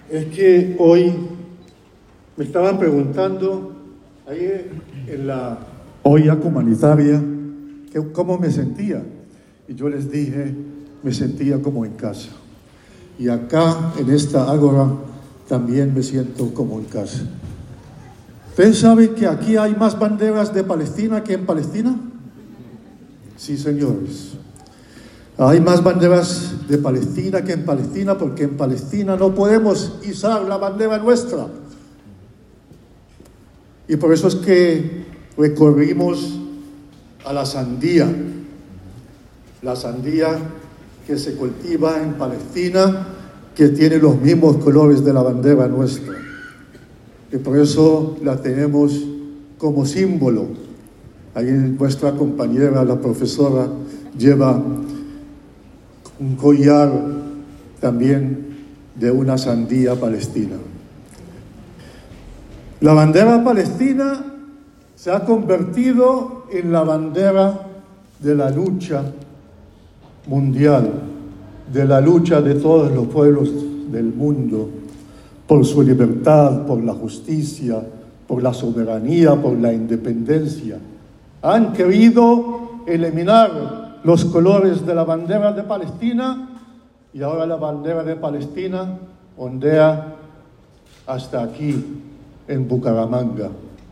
Es que hoy me estaban preguntando ahí en la olla comunitaria cómo me sentía. Y yo les dije, me sentía como en casa. Y acá, en esta ágora, también me siento como en casa. ¿Ustedes saben que aquí hay más banderas de Palestina que en Palestina? Sí, señores. Hay más banderas de Palestina que en Palestina, porque en Palestina no podemos izar la bandera nuestra. Y por eso es que recorrimos a la sandía que se cultiva en Palestina, que tiene los mismos colores de la bandera nuestra. Y por eso la tenemos como símbolo. Ahí nuestra compañera, la profesora, lleva un collar también de una sandía palestina. La bandera palestina se ha convertido en la bandera de la lucha mundial, de la lucha de todos los pueblos del mundo por su libertad, por la justicia, por la soberanía, por la independencia. Han querido eliminar los colores de la bandera de Palestina y ahora la bandera de Palestina ondea hasta aquí, en Bucaramanga.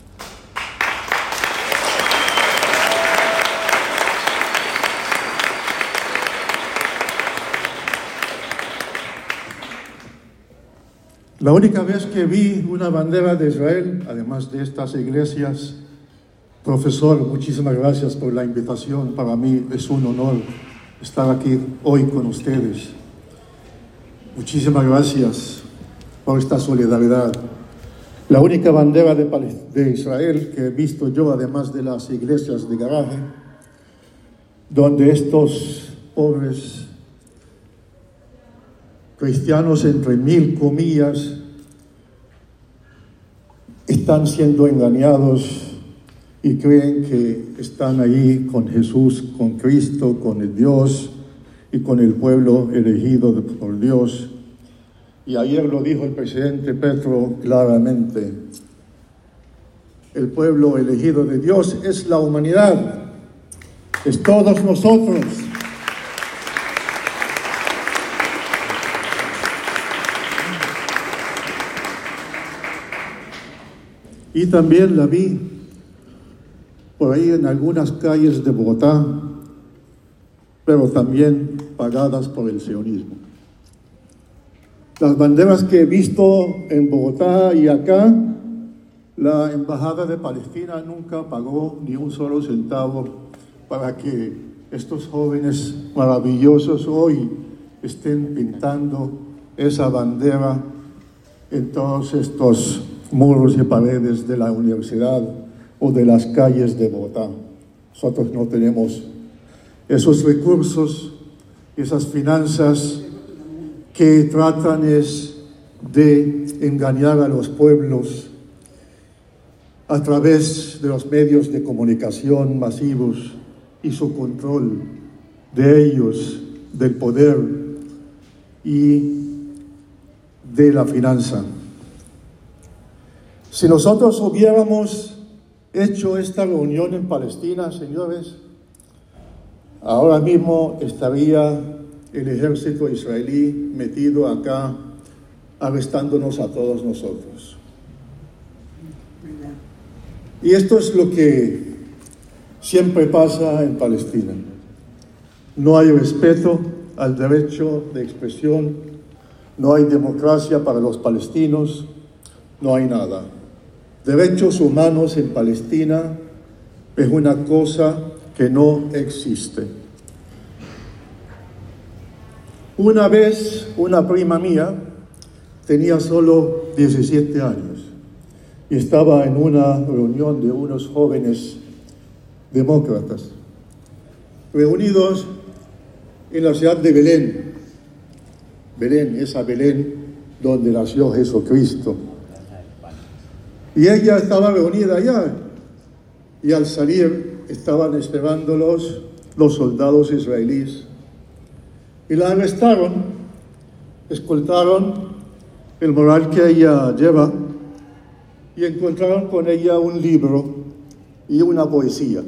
La única vez que vi una bandera de Israel, además de estas iglesias, profesor, muchísimas gracias por la invitación. Para mí es un honor estar aquí hoy con ustedes. Muchísimas gracias por esta solidaridad. La única bandera de Israel que he visto yo, además de las iglesias de garaje, donde estos pobres cristianos, entre mil comillas, están siendo engañados y creen que están ahí con Jesús, con Cristo, con el Dios y con el pueblo elegido por Dios. Y ayer lo dijo el presidente Petro claramente. El pueblo elegido de Dios es la humanidad, es todos nosotros. Y también la vi por ahí en algunas calles de Bogotá, pero también pagadas por el sionismo. Las banderas que he visto en Bogotá y acá, la Embajada de Palestina nunca pagó ni un solo centavo para que estos jóvenes maravillosos hoy estén pintando esa bandera en todos estos muros y paredes de la universidad o de las calles de Bogotá. Nosotros no tenemos esos recursos, esas finanzas que tratan de engañar a los pueblos a través de los medios de comunicación masivos y su control de ellos, del poder y de la finanza. Si nosotros hubiéramos hecho esta reunión en Palestina, señores, ahora mismo estaría el ejército israelí metido acá, arrestándonos a todos nosotros. Y esto es lo que siempre pasa en Palestina. No hay respeto al derecho de expresión, no hay democracia para los palestinos, no hay nada. Derechos humanos en Palestina es una cosa que no existe. Una vez una prima mía tenía solo 17 años y estaba en una reunión de unos jóvenes demócratas reunidos en la ciudad de Belén. Belén, esa Belén donde nació Jesucristo. Y ella estaba reunida allá y al salir estaban esperándolos los soldados israelíes. Y la arrestaron, escoltaron el mural que ella lleva y encontraron con ella un libro y una poesía.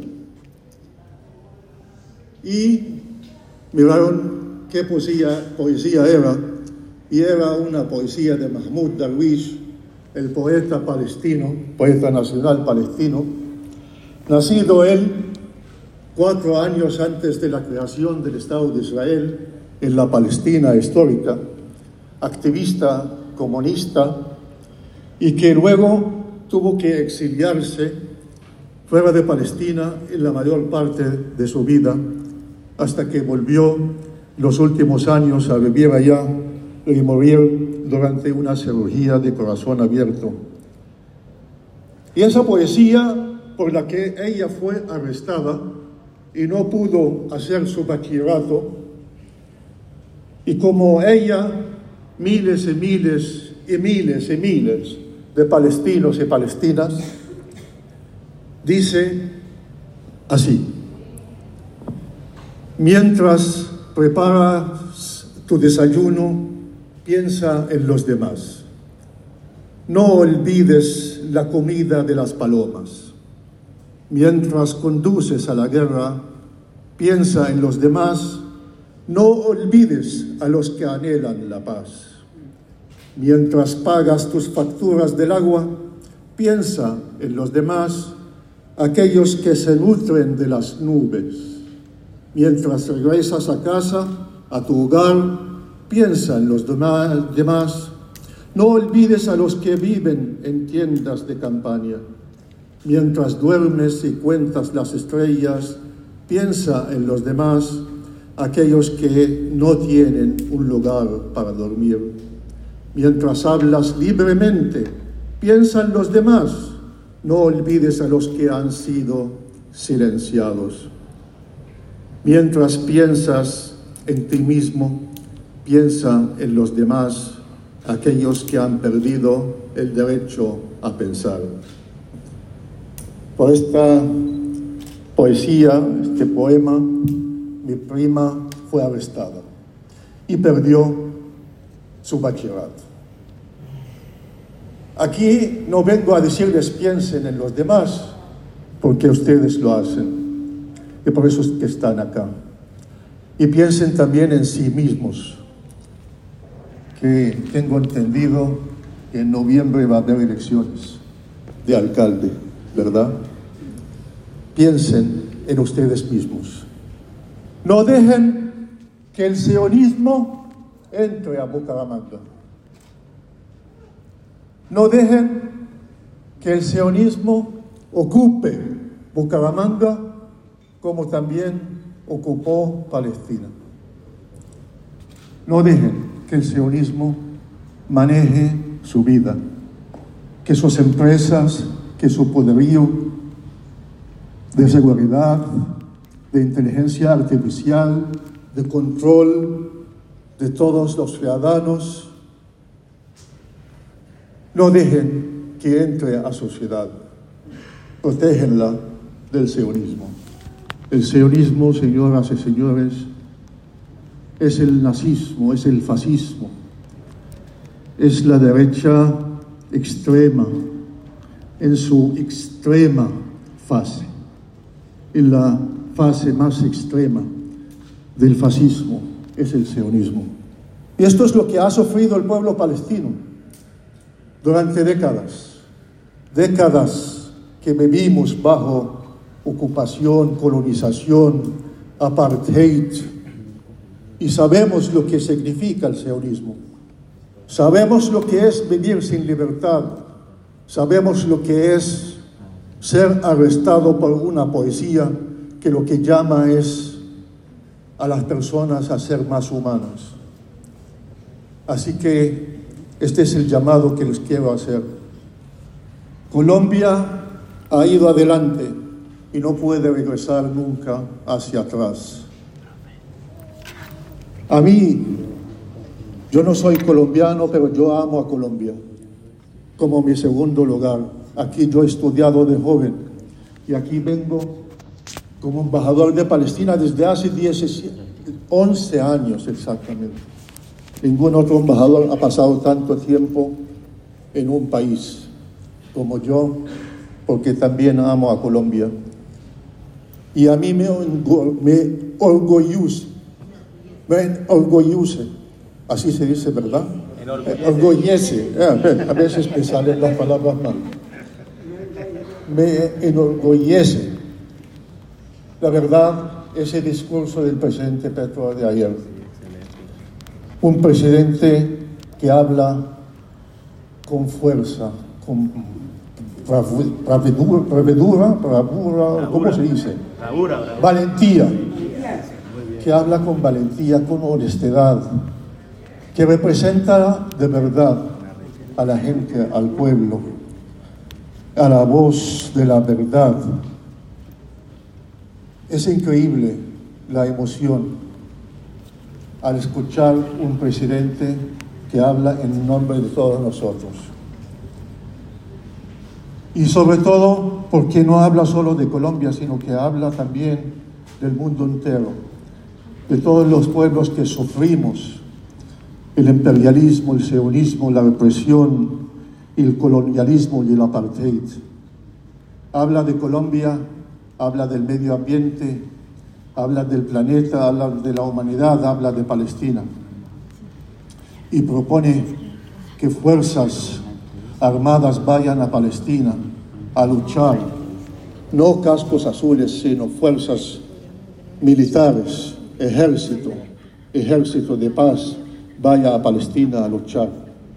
Y miraron qué poesía era, y era una poesía de Mahmoud Darwish, el poeta palestino, poeta nacional palestino, nacido él 4 años antes de la creación del Estado de Israel en la Palestina histórica, activista comunista, y que luego tuvo que exiliarse fuera de Palestina en la mayor parte de su vida, hasta que volvió los últimos años a vivir allá y morir durante una cirugía de corazón abierto. Y esa poesía por la que ella fue arrestada y no pudo hacer su bachillerato, y como ella, miles y miles y miles y miles de palestinos y palestinas, dice así: mientras preparas tu desayuno, piensa en los demás. No olvides la comida de las palomas. Mientras conduces a la guerra, piensa en los demás. No olvides a los que anhelan la paz. Mientras pagas tus facturas del agua, piensa en los demás, aquellos que se nutren de las nubes. Mientras regresas a casa, a tu hogar, piensa en los demás. No olvides a los que viven en tiendas de campaña. Mientras duermes y cuentas las estrellas, piensa en los demás, aquellos que no tienen un lugar para dormir. Mientras hablas libremente, piensa en los demás. No olvides a los que han sido silenciados. Mientras piensas en ti mismo, piensa en los demás, aquellos que han perdido el derecho a pensar. Por esta poesía, este poema, mi prima fue arrestada y perdió su bachillerato. Aquí no vengo a decirles piensen en los demás, porque ustedes lo hacen, y por eso es que están acá. Y piensen también en sí mismos, que tengo entendido que en noviembre va a haber elecciones de alcalde, ¿verdad? Piensen en ustedes mismos. No dejen que el sionismo entre a Bucaramanga. No dejen que el sionismo ocupe Bucaramanga como también ocupó Palestina. No dejen que el sionismo maneje su vida, que sus empresas, que su poderío de seguridad, de inteligencia artificial, de control de todos los ciudadanos, no dejen que entre a su ciudad. Protégenla del sionismo. El sionismo, señoras y señores, es el nazismo, es el fascismo, es la derecha extrema en su extrema fase, en la fase más extrema del fascismo es el sionismo. Y esto es lo que ha sufrido el pueblo palestino durante décadas, décadas que vivimos bajo ocupación, colonización, apartheid, y sabemos lo que significa el sionismo. Sabemos lo que es vivir sin libertad. Sabemos lo que es ser arrestado por una poesía que lo que llama es a las personas a ser más humanas. Así que este es el llamado que les quiero hacer. Colombia ha ido adelante y no puede regresar nunca hacia atrás. A mí, yo no soy colombiano, pero yo amo a Colombia como mi segundo lugar. Aquí yo he estudiado de joven y aquí vengo como embajador de Palestina desde hace 11 años exactamente. Ningún otro embajador ha pasado tanto tiempo en un país como yo, porque también amo a Colombia. Y a mí me orgullece, así se dice, ¿verdad? Orgullece. A veces me salen las palabras mal. Me enorgullece, la verdad, ese discurso del presidente Petro de ayer. Un presidente que habla con fuerza, con bravura, ¿cómo se dice? Bravura. Valentía. Que habla con valentía, con honestidad, que representa de verdad a la gente, al pueblo, a la voz de la verdad. Es increíble la emoción al escuchar un presidente que habla en nombre de todos nosotros. Y sobre todo porque no habla solo de Colombia, sino que habla también del mundo entero, de todos los pueblos que sufrimos el imperialismo, el sionismo, la represión, el colonialismo y el apartheid. Habla de Colombia, habla del medio ambiente, habla del planeta, habla de la humanidad, habla de Palestina. Y propone que fuerzas armadas vayan a Palestina a luchar, no cascos azules, sino fuerzas militares, ejército de paz, vaya a Palestina a luchar.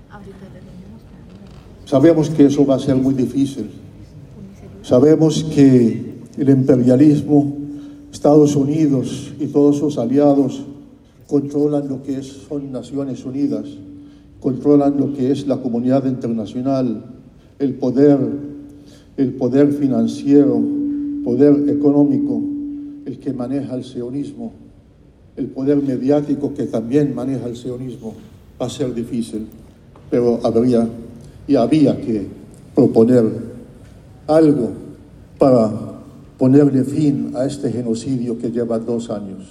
Sabemos que eso va a ser muy difícil. Sabemos que el imperialismo, Estados Unidos y todos sus aliados controlan lo que son Naciones Unidas, controlan lo que es la comunidad internacional, el poder financiero, poder económico, el que maneja el sionismo, el poder mediático que también maneja el sionismo. Va a ser difícil, pero había que proponer algo para ponerle fin a este genocidio que lleva 2 años.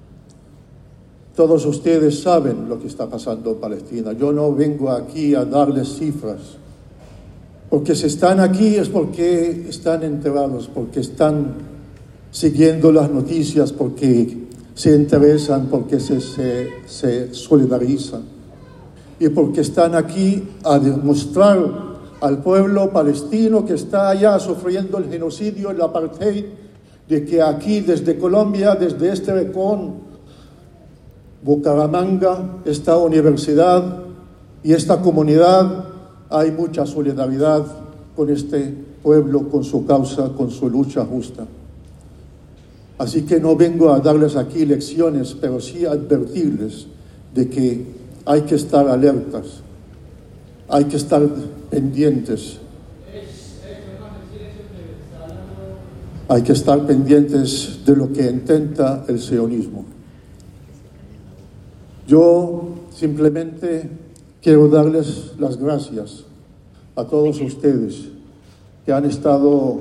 Todos ustedes saben lo que está pasando en Palestina. Yo no vengo aquí a darles cifras, porque si están aquí es porque están enterados, porque están siguiendo las noticias, porque se interesan, porque se solidarizan y porque están aquí a demostrar al pueblo palestino que está allá sufriendo el genocidio, el apartheid, de que aquí desde Colombia, desde este rincón, Bucaramanga, esta universidad y esta comunidad, hay mucha solidaridad con este pueblo, con su causa, con su lucha justa. Así que no vengo a darles aquí lecciones, pero sí a advertirles de que hay que estar alertas, hay que estar pendientes. Hay que estar pendientes de lo que intenta el sionismo. Yo simplemente quiero darles las gracias a todos ustedes que han estado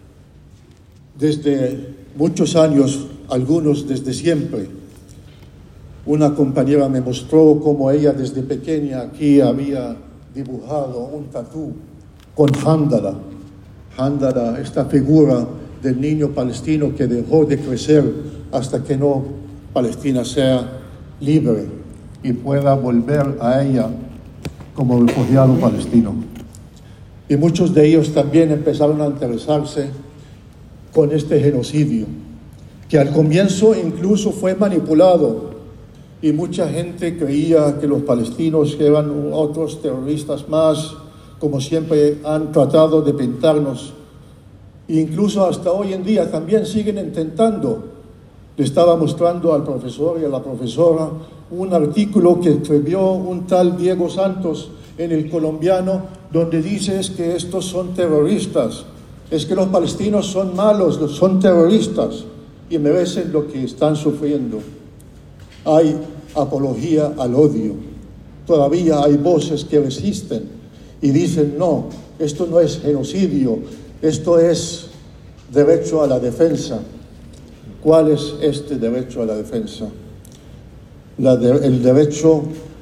desde muchos años, algunos desde siempre. Una compañera me mostró cómo ella desde pequeña aquí había dibujado un tatú con Handala. Handala, esta figura del niño palestino que dejó de crecer hasta que Palestina sea libre y pueda volver a ella como refugiado palestino. Y muchos de ellos también empezaron a interesarse con este genocidio, que al comienzo incluso fue manipulado y mucha gente creía que los palestinos eran otros terroristas más, como siempre han tratado de pintarnos. E incluso hasta hoy en día también siguen intentando. Le estaba mostrando al profesor y a la profesora un artículo que escribió un tal Diego Santos en El Colombiano, donde dice que estos son terroristas, es que los palestinos son malos, son terroristas y merecen lo que están sufriendo. Hay apología al odio. Todavía hay voces que resisten y dicen, no, esto no es genocidio, esto es derecho a la defensa. ¿Cuál es este derecho a la defensa? El derecho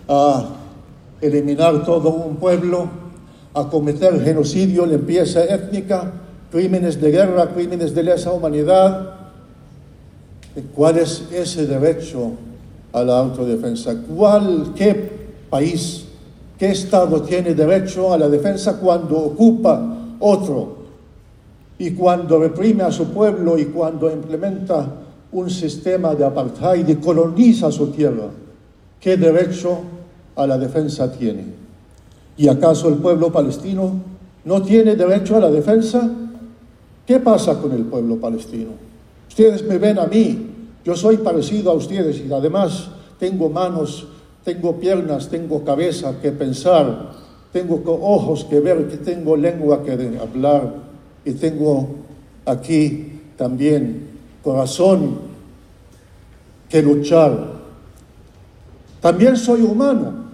a eliminar todo un pueblo, a cometer genocidio, limpieza étnica, crímenes de guerra, crímenes de lesa humanidad. ¿Cuál es ese derecho a la autodefensa? ¿Qué país, qué Estado tiene derecho a la defensa cuando ocupa otro y cuando reprime a su pueblo y cuando implementa un sistema de apartheid y coloniza su tierra? ¿Qué derecho a la defensa tiene? ¿Y acaso el pueblo palestino no tiene derecho a la defensa? ¿Qué pasa con el pueblo palestino? Ustedes me ven a mí, yo soy parecido a ustedes y además tengo manos, tengo piernas, tengo cabeza que pensar, tengo ojos que ver, que tengo lengua que hablar y tengo aquí también corazón que luchar. También soy humano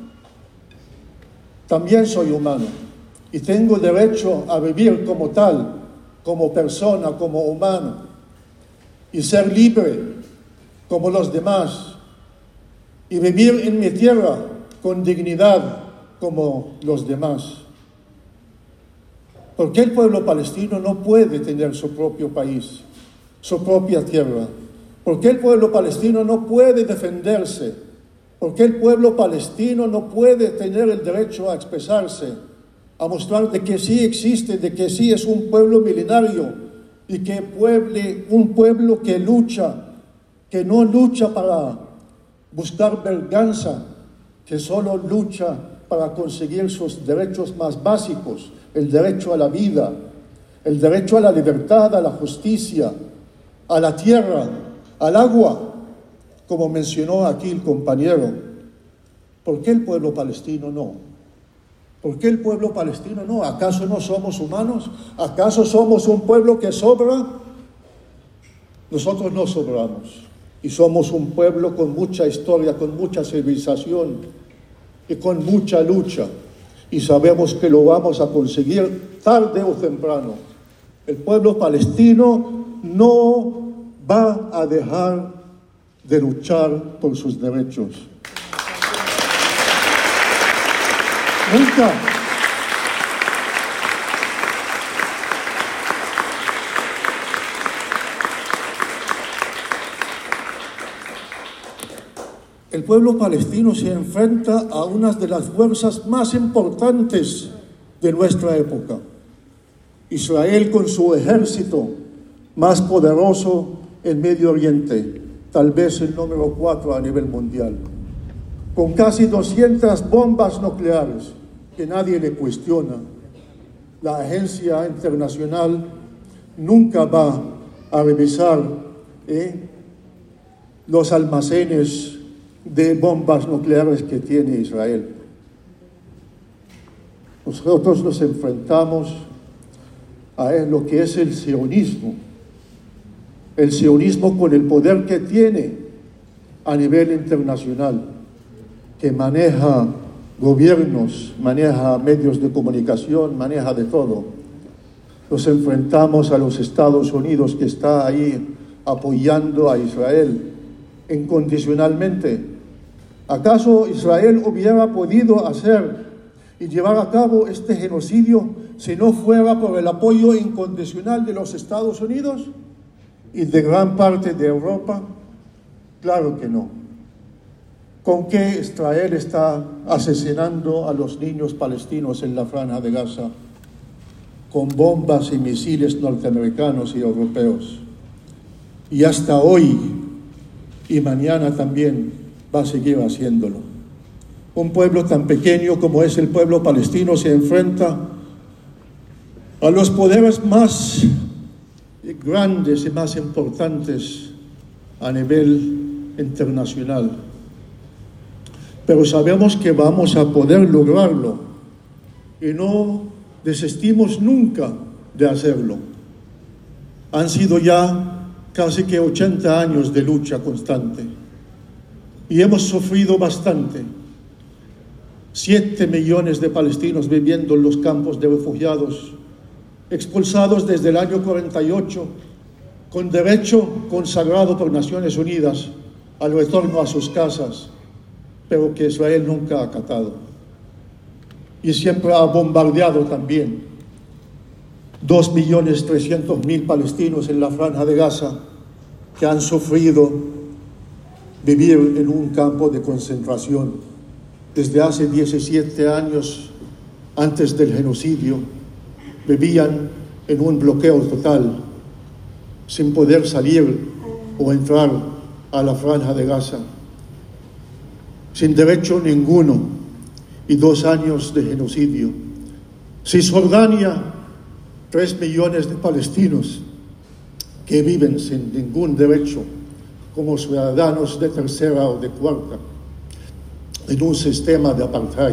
y tengo derecho a vivir como tal, como persona, como humano y ser libre como los demás y vivir en mi tierra con dignidad como los demás. ¿Por qué el pueblo palestino no puede tener su propio país, su propia tierra? ¿Por qué el pueblo palestino no puede defenderse? ¿Por qué el pueblo palestino no puede tener el derecho a expresarse, a mostrar de que sí existe, de que sí es un pueblo milenario y que un pueblo que lucha, que no lucha para buscar venganza, que solo lucha para conseguir sus derechos más básicos, el derecho a la vida, el derecho a la libertad, a la justicia, a la tierra, al agua, como mencionó aquí el compañero? ¿Por qué el pueblo palestino no? ¿Por qué el pueblo palestino no? ¿Acaso no somos humanos? ¿Acaso somos un pueblo que sobra? Nosotros no sobramos y somos un pueblo con mucha historia, con mucha civilización y con mucha lucha, y sabemos que lo vamos a conseguir tarde o temprano. El pueblo palestino no va a dejar de luchar por sus derechos. Nunca. El pueblo palestino se enfrenta a una de las fuerzas más importantes de nuestra época. Israel, con su ejército más poderoso en Medio Oriente, tal vez el número 4 a nivel mundial, con casi 200 bombas nucleares que nadie le cuestiona. La agencia internacional nunca va a revisar los almacenes de bombas nucleares que tiene Israel. Nosotros nos enfrentamos a lo que es el sionismo con el poder que tiene a nivel internacional, que maneja gobiernos, maneja medios de comunicación, maneja de todo. Nos enfrentamos a los Estados Unidos, que está ahí apoyando a Israel incondicionalmente. ¿Acaso Israel hubiera podido hacer y llevar a cabo este genocidio si no fuera por el apoyo incondicional de los Estados Unidos y de gran parte de Europa? Claro que no. ¿Con qué Israel está asesinando a los niños palestinos en la Franja de Gaza? Con bombas y misiles norteamericanos y europeos. Y hasta hoy y mañana también va a seguir haciéndolo. Un pueblo tan pequeño como es el pueblo palestino se enfrenta a los poderes más grandes y más importantes a nivel internacional. Pero sabemos que vamos a poder lograrlo y no desistimos nunca de hacerlo. Han sido ya casi que 80 años de lucha constante y hemos sufrido bastante. 7 millones de palestinos viviendo en los campos de refugiados, expulsados desde el año 48, con derecho consagrado por Naciones Unidas al retorno a sus casas. pero que Israel nunca ha acatado. Y siempre ha bombardeado también 2.300.000 palestinos en la Franja de Gaza que han sufrido vivir en un campo de concentración. Desde hace 17 años, antes del genocidio, vivían en un bloqueo total, sin poder salir o entrar a la Franja de Gaza, sin derecho ninguno, y 2 años de genocidio. Cisjordania, 3 millones de palestinos que viven sin ningún derecho, como ciudadanos de tercera o de cuarta, en un sistema de apartheid,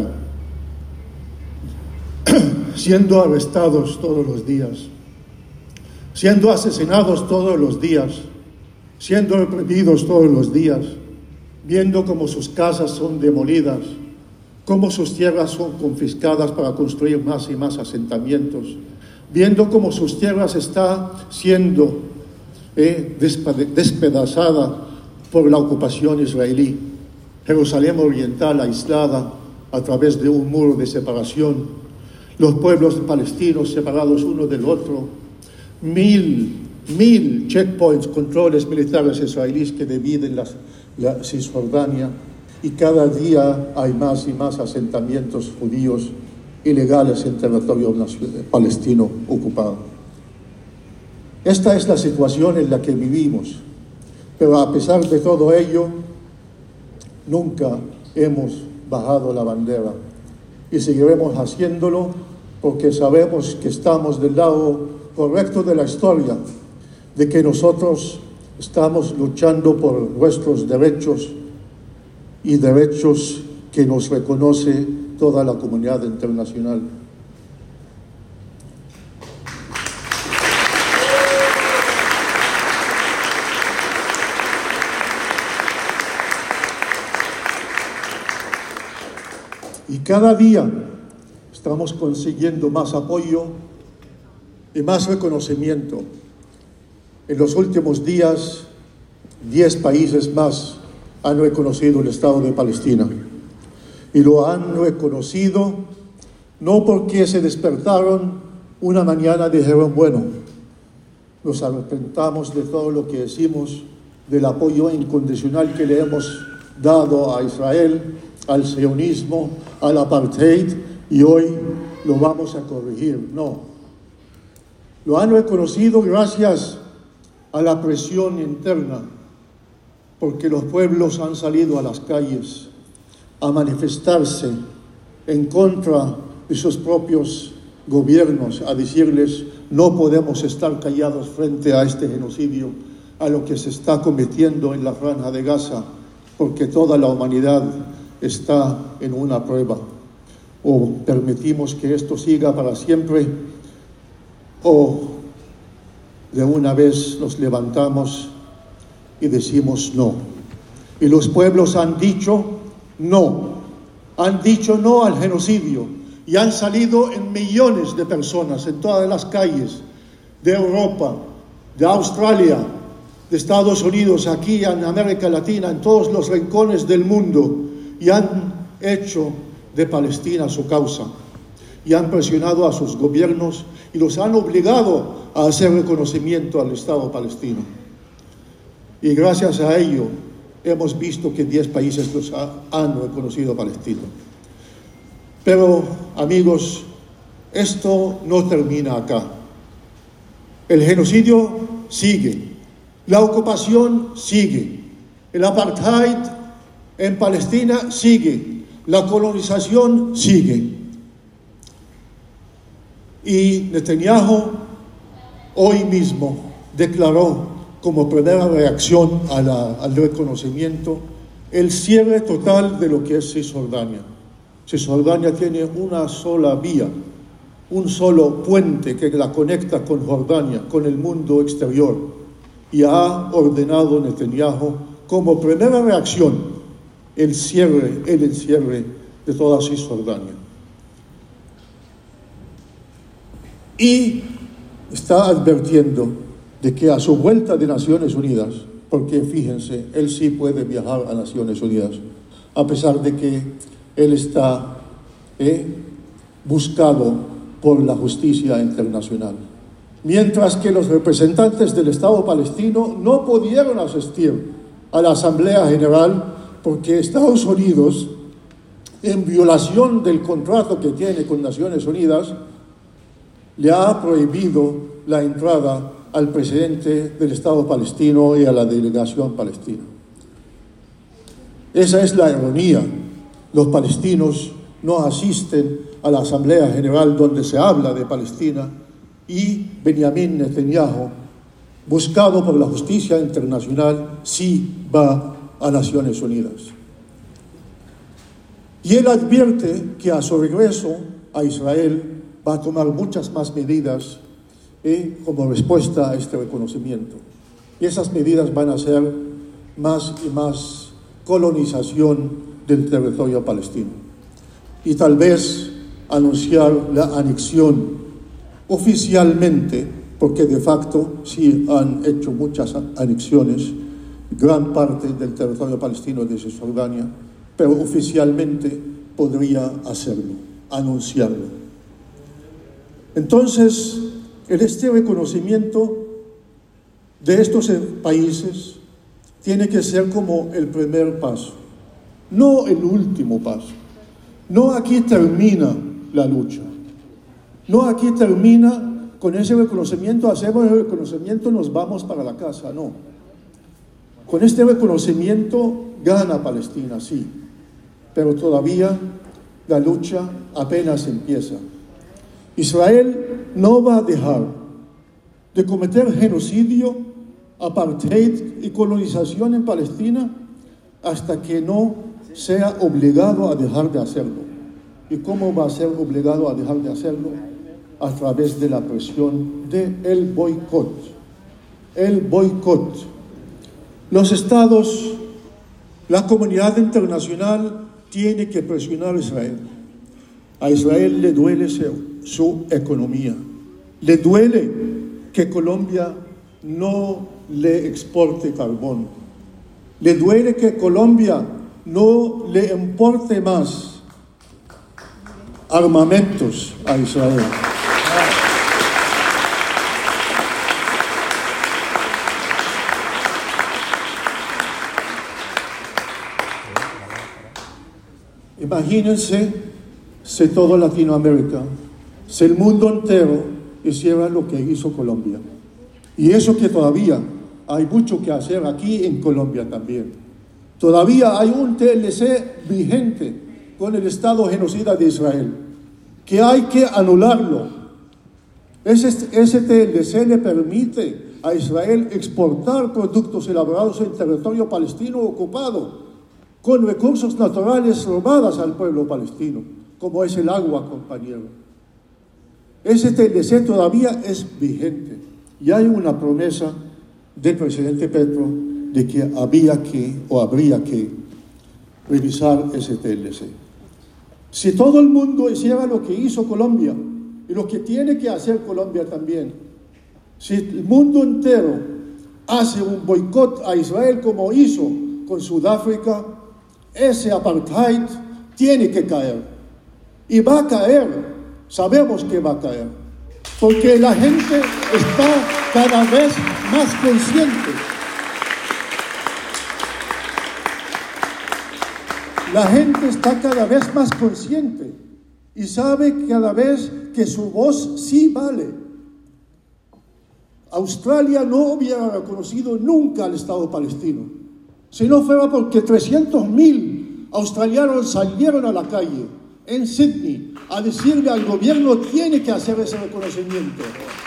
siendo arrestados todos los días, siendo asesinados todos los días, siendo reprimidos todos los días, viendo cómo sus casas son demolidas, cómo sus tierras son confiscadas para construir más y más asentamientos, viendo cómo sus tierras están siendo despedazada por la ocupación israelí. Jerusalén Oriental aislada a través de un muro de separación, los pueblos palestinos separados uno del otro, mil checkpoints, controles militares israelíes que dividen la Cisjordania, y cada día hay más y más asentamientos judíos ilegales en territorio palestino ocupado. Esta es la situación en la que vivimos, pero a pesar de todo ello, nunca hemos bajado la bandera y seguiremos haciéndolo porque sabemos que estamos del lado correcto de la historia, de que nosotros estamos luchando por nuestros derechos y derechos que nos reconoce toda la comunidad internacional. Y cada día estamos consiguiendo más apoyo y más reconocimiento. En los últimos días, 10 países más han reconocido el Estado de Palestina. Y lo han reconocido no porque se despertaron una mañana y dijeron, bueno, nos arrepentamos de todo lo que decimos, del apoyo incondicional que le hemos dado a Israel, al sionismo, al apartheid, y hoy lo vamos a corregir. No. Lo han reconocido gracias a la presión interna, porque los pueblos han salido a las calles a manifestarse en contra de sus propios gobiernos, a decirles, no podemos estar callados frente a este genocidio, a lo que se está cometiendo en la Franja de Gaza, porque toda la humanidad está en una prueba. O permitimos que esto siga para siempre, o de una vez nos levantamos y decimos no. Y los pueblos han dicho no al genocidio, y han salido en millones de personas en todas las calles de Europa, de Australia, de Estados Unidos, aquí en América Latina, en todos los rincones del mundo, y han hecho de Palestina su causa, y han presionado a sus gobiernos y los han obligado a hacer reconocimiento al Estado palestino. Y gracias a ello hemos visto que 10 países los han reconocido a Palestina. Pero, amigos, esto no termina acá. El genocidio sigue, la ocupación sigue, el apartheid en Palestina sigue, la colonización sigue. Y Netanyahu hoy mismo declaró como primera reacción al reconocimiento el cierre total de lo que es Cisjordania. Cisjordania tiene una sola vía, un solo puente que la conecta con Jordania, con el mundo exterior, y ha ordenado Netanyahu como primera reacción el encierre de toda Cisjordania. Y está advirtiendo de que a su vuelta de Naciones Unidas, porque fíjense, él sí puede viajar a Naciones Unidas, a pesar de que él está buscado por la justicia internacional. Mientras que los representantes del Estado palestino no pudieron asistir a la Asamblea General porque Estados Unidos, en violación del contrato que tiene con Naciones Unidas, le ha prohibido la entrada al presidente del Estado palestino y a la delegación palestina. Esa es la ironía. Los palestinos no asisten a la Asamblea General donde se habla de Palestina, y Benjamín Netanyahu, buscado por la justicia internacional, sí va a Naciones Unidas. Y él advierte que a su regreso a Israel va a tomar muchas más medidas como respuesta a este reconocimiento. Y esas medidas van a ser más y más colonización del territorio palestino. Y tal vez anunciar la anexión oficialmente, porque de facto sí han hecho muchas anexiones, gran parte del territorio palestino de Cisjordania, pero oficialmente podría hacerlo, anunciarlo. Entonces, este reconocimiento de estos países tiene que ser como el primer paso, no el último paso. No aquí termina la lucha, no aquí termina con ese reconocimiento, hacemos el reconocimiento, nos vamos para la casa, no. Con este reconocimiento gana Palestina, sí, pero todavía la lucha apenas empieza. Israel no va a dejar de cometer genocidio, apartheid y colonización en Palestina hasta que no sea obligado a dejar de hacerlo. ¿Y cómo va a ser obligado a dejar de hacerlo? A través de la presión del boicot. El boicot. Los estados, la comunidad internacional tiene que presionar a Israel. A Israel le duele su economía. Le duele que Colombia no le exporte carbón. Le duele que Colombia no le importe más armamentos a Israel. Imagínense si toda Latinoamérica, si el mundo entero hiciera lo que hizo Colombia. Y eso que todavía hay mucho que hacer aquí en Colombia también. Todavía hay un TLC vigente con el Estado genocida de Israel, que hay que anularlo. Ese TLC le permite a Israel exportar productos elaborados en territorio palestino ocupado, con recursos naturales robados al pueblo palestino, como es el agua, compañero. Ese TLC todavía es vigente y hay una promesa del presidente Petro de que habría que revisar ese TLC. Si todo el mundo hiciera lo que hizo Colombia y lo que tiene que hacer Colombia también, si el mundo entero hace un boicot a Israel como hizo con Sudáfrica, ese apartheid tiene que caer. Y va a caer, sabemos que va a caer, porque la gente está cada vez más consciente. La gente está cada vez más consciente y sabe cada vez que su voz sí vale. Australia no hubiera reconocido nunca al Estado palestino si no fuera porque 300.000 australianos salieron a la calle en Sydney a decirle al gobierno tiene que hacer ese reconocimiento.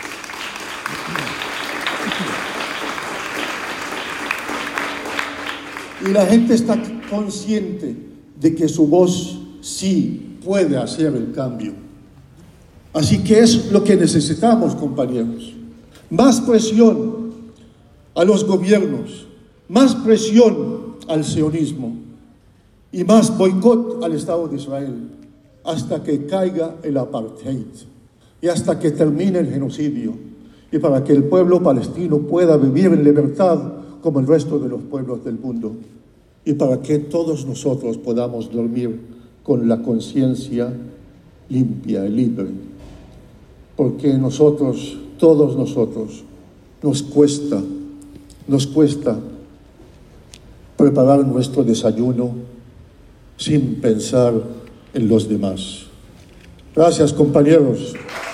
Y la gente está consciente de que su voz sí puede hacer el cambio. Así que es lo que necesitamos, compañeros. Más presión a los gobiernos, más presión al sionismo y más boicot al Estado de Israel hasta que caiga el apartheid y hasta que termine el genocidio y para que el pueblo palestino pueda vivir en libertad como el resto de los pueblos del mundo. y para que todos nosotros podamos dormir con la conciencia limpia y libre. Porque nosotros, todos nosotros, nos cuesta preparar nuestro desayuno sin pensar en los demás. Gracias, compañeros.